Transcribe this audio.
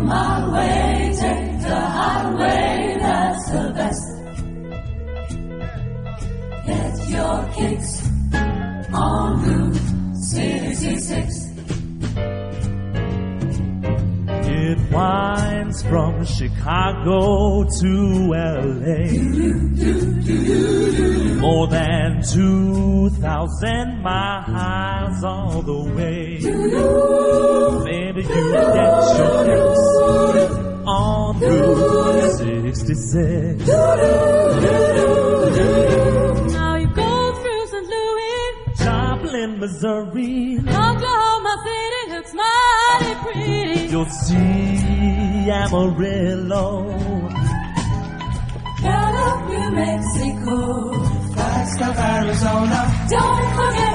my way, take the highway, that's the best. Get your kicks on Route 66. It winds from Chicago to L.A. More than 2,000 miles all the way. Maybe you get your kicks on Route 66. Now you go through St. Louis, Joplin, Missouri, Oklahoma City looks mighty pretty. you'll see Amarillo. Gallup, New Mexico, Flagstaff, Arizona. don't forget